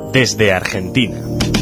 desde Argentina.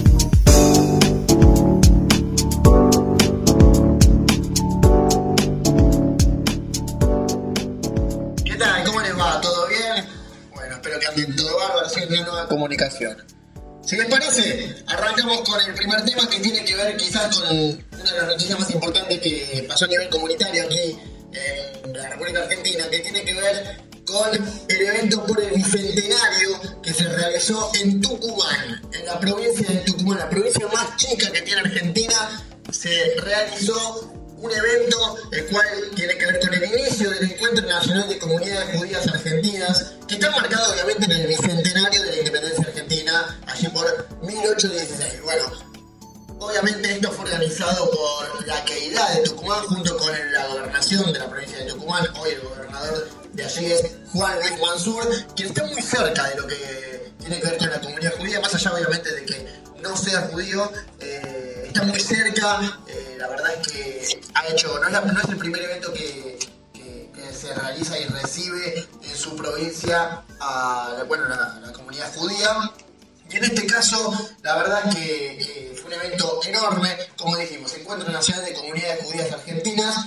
¿Qué tal? ¿Cómo les va? ¿Todo bien? Bueno, espero que anden todo bárbaro haciendo una nueva comunicación. Si les parece, arrancamos con el primer tema que tiene que ver quizás con una de las noticias más importantes que pasó a nivel comunitario aquí en la República Argentina, que tiene que ver con el evento por el bicentenario que se realizó en Tucumán, en la provincia de Tucumán, la provincia más chica que tiene Argentina. Se realizó un evento el cual tiene que ver con el inicio del Encuentro Nacional de Comunidades Judías Argentinas, que está marcado obviamente en el bicentenario de la independencia argentina, allí por 1816. Bueno, obviamente esto fue organizado por la Queidá de Tucumán junto con la gobernación de la provincia de Tucumán. Hoy el gobernador de allí es Juan Luis Mansur, quien está muy cerca de lo que tiene que ver con la comunidad judía, más allá obviamente de que no sea judío, está muy cerca. La verdad es que ha hecho, no es el primer evento que se realiza y recibe en su provincia a la comunidad judía. Y en este caso, la verdad es que fue un evento enorme, como dijimos, Encuentro Nacional de Comunidades Judías Argentinas,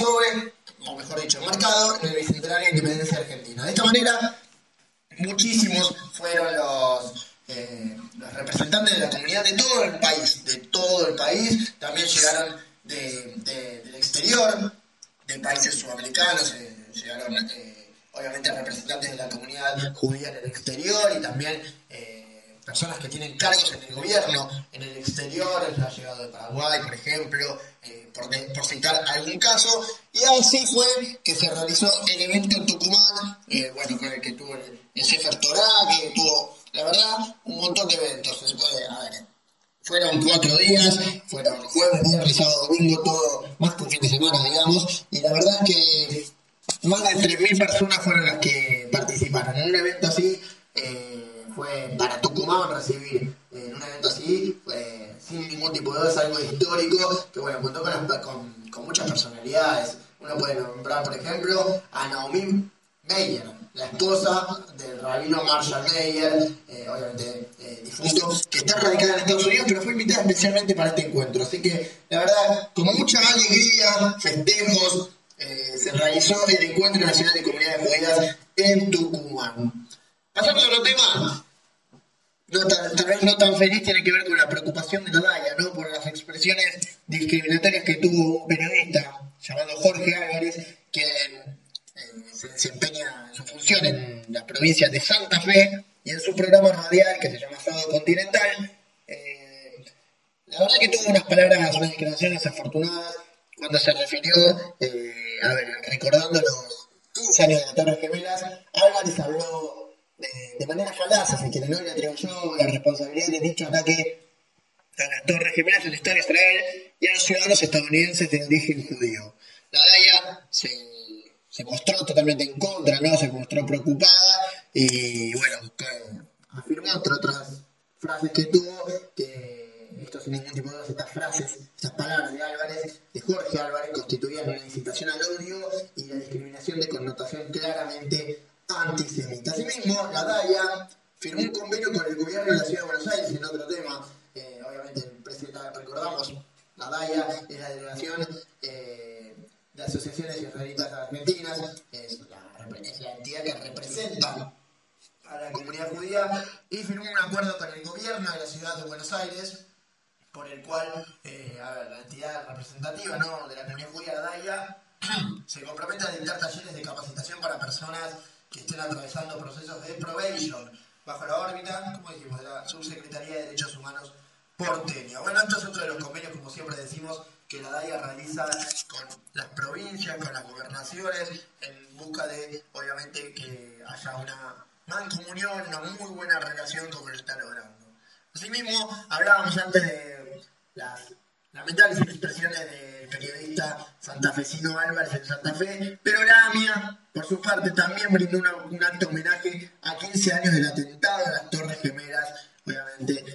o mejor dicho, enmarcado en el bicentenario de independencia argentina. De esta manera, muchísimos fueron los representantes de la comunidad de todo el país, también llegaron del exterior, de países sudamericanos, llegaron obviamente representantes de la comunidad judía en el exterior y también personas que tienen cargos en el gobierno en el exterior. Ha llegado de Paraguay, por ejemplo, por citar algún caso, y así fue que se realizó el evento en Tucumán, con el que tuvo el Sefer Torá, que tuvo, la verdad, un montón de eventos. Fueron 4 días, fueron jueves, viernes, sábado, domingo, todo, más que un fin de semana, digamos, y la verdad es que más de 3.000 personas fueron las que participaron. En un evento así, fue para Tucumán recibir en un evento así, sin ningún tipo de duda, es algo histórico, que contó con muchas personalidades. Uno puede nombrar, por ejemplo, a Naomi Meyer, la esposa del rabino Marshall Meyer, obviamente difunto, que está radicada en Estados Unidos, pero fue invitada especialmente para este encuentro. Así que, la verdad, con mucha alegría, festejos, se realizó el Encuentro Nacional de Comunidades Judías en Tucumán. Pasando a otro tema, tal vez no tan feliz, tiene que ver con la preocupación de Nadaya, ¿no? Por las expresiones discriminatorias que tuvo un periodista llamado Jorge Álvarez, quien se desempeña en su función en la provincia de Santa Fe y en su programa radial que se llama Sábado Continental. La verdad que tuvo unas declaraciones desafortunadas cuando se refirió, recordando los 15 años de las Torres Gemelas. Álvarez habló de manera falaz, así que no le atribuyó la responsabilidad de dicho ataque a las Torres Gemelas al Estado de Israel y a los ciudadanos estadounidenses de origen judío. La DAIA se mostró totalmente en contra, ¿no? Se mostró preocupada y afirmó, entre otras frases que tuvo, que esto sin ningún tipo de dudas, estas palabras de Álvarez, de Jorge Álvarez, constituían una incitación al odio y la discriminación de connotación claramente antisemita. Asimismo, la DAIA firmó un convenio con el gobierno de la Ciudad de Buenos Aires en otro tema. Obviamente, el presidente, recordamos, la DAIA es la delegación de asociaciones israelitas argentinas, es la entidad que representa a la comunidad judía, y firmó un acuerdo con el gobierno de la Ciudad de Buenos Aires, por el cual la entidad representativa, ¿no?, de la comunidad judía, la DAIA, se compromete a dictar talleres de capacitación para personas que estén atravesando procesos de probation bajo la órbita, como dijimos, de la Subsecretaría de Derechos Humanos porteña. Bueno, esto es otro de los convenios, como siempre decimos, que la DAIA realiza con las provincias, con las gobernaciones, en busca de, obviamente, que haya una mancomunión, una muy buena relación como lo está logrando. Asimismo, hablábamos antes de las lamentables expresiones del periodista santafesino Álvarez en Santa Fe, pero la AMIA, por su parte, también brindó un acto homenaje a 15 años del atentado a las Torres Gemelas, obviamente,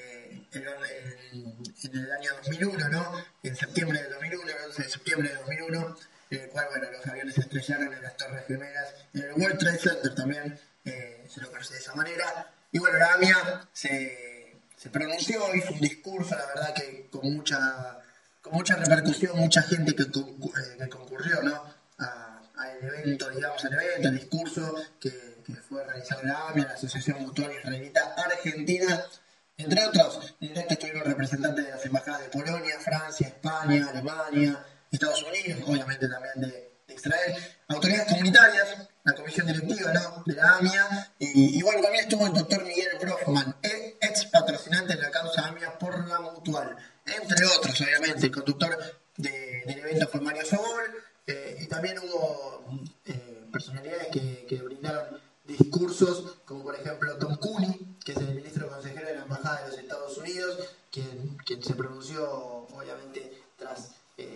en el año 2001, ¿no? En septiembre del 2001, el 11 de septiembre del 2001, en el cual, los aviones se estrellaron en las Torres Gemelas, en el World Trade Center también, se lo conoce de esa manera, Y bueno, la AMIA se pronunció, hizo un discurso, la verdad que con mucha repercusión, mucha gente que concurrió, ¿no? al evento, al discurso que fue realizado en la AMIA, la Asociación Mutual Israelita Argentina. Entre otros, en este estuvieron representantes de las embajadas de Polonia, Francia, España, Alemania, Estados Unidos, obviamente también de Israel, autoridades comunitarias, la comisión directiva, ¿no?, de la AMIA, y bueno, también estuvo el doctor Miguel Brofman, ex patrocinante de la causa AMIA por la Mutual, entre otros, obviamente. El conductor del evento fue Mario Sobol, y también hubo personalidades que brindaron discursos, como por ejemplo Tom Cooney, que es el ministro consejero de la Embajada de los Estados Unidos, quien se pronunció obviamente tras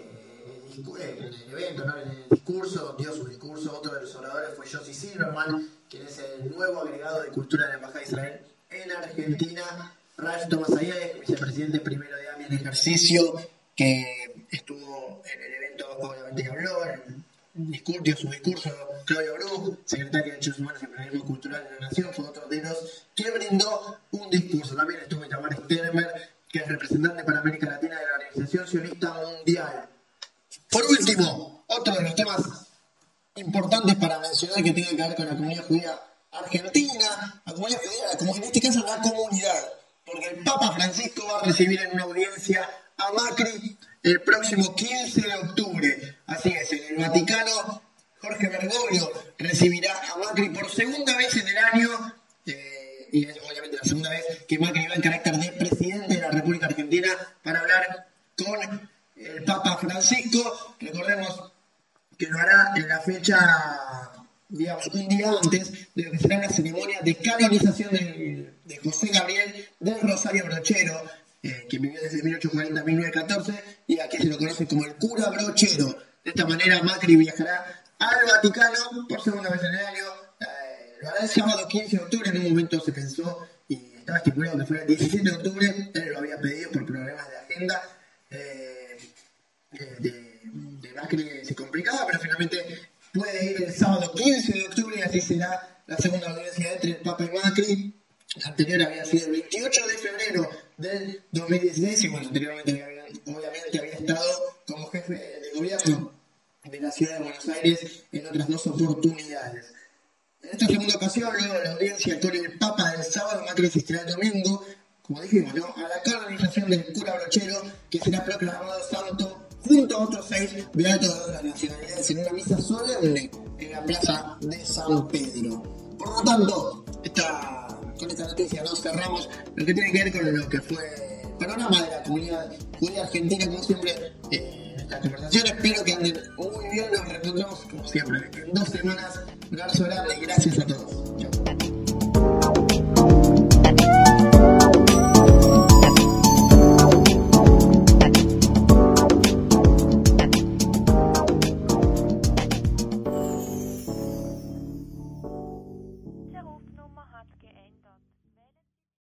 el evento, ¿no?, en el discurso, dio su discurso. Otro de los oradores fue Josie Silverman, quien es el nuevo agregado de Cultura de la Embajada de Israel en Argentina. Ralph Tomasayek, vicepresidente primero de AMIA en ejercicio, que estuvo en el evento, obviamente, que habló, dio su discurso. Claudio Bruch, secretario de Derechos Humanos y Pluralismo Cultural de la Nación, fue otro de los que brindó un discurso. También estuvo Itamar Stermer, que es representante para América Latina de la Organización Sionista Mundial. Por último, otro de los temas importantes para mencionar que tiene que ver con la comunidad judía argentina, la comunidad judía, en este caso la comunidad, porque el Papa Francisco va a recibir en una audiencia a Macri el próximo 15 de octubre. Así es, en el Vaticano, Jorge Bergoglio recibirá a Macri por segunda vez en el año, y es obviamente la segunda vez que Macri va en carácter de presidente de la República Argentina para hablar con el Papa Francisco. Recordemos que lo hará en la fecha, digamos, un día antes de lo que será la ceremonia de canonización de José Gabriel del Rosario Brochero, que vivió desde 1840 a 1914, y aquí se lo conoce como el cura Brochero. De esta manera Macri viajará al Vaticano por segunda vez en el año. Lo hará el sábado 15 de octubre. En un momento se pensó y estaba estipulado que fuera el 17 de octubre. Él lo había pedido por problemas de agenda de Macri, se complicaba, pero finalmente puede ir el sábado 15 de octubre, y así será la segunda audiencia entre el Papa y Macri. La anterior había sido el 28 de febrero del 2016, y bueno, anteriormente obviamente había estado como jefe de gobierno de la ciudad de Buenos Aires en otras dos oportunidades. En esta segunda ocasión, luego de la audiencia con el Papa del sábado, Macri asistirá el domingo, como dijimos, ¿no?, a la canonización del cura Brochero, que será proclamado santo junto a otros 6 beatos de las nacionalidades en una misa solemne en la plaza de San Pedro. Por lo tanto, con esta noticia nos cerramos lo que tiene que ver con lo que fue el panorama de la comunidad judía argentina. Como siempre, la conversación, espero que anden muy bien. Nos reencontramos como siempre en 2 semanas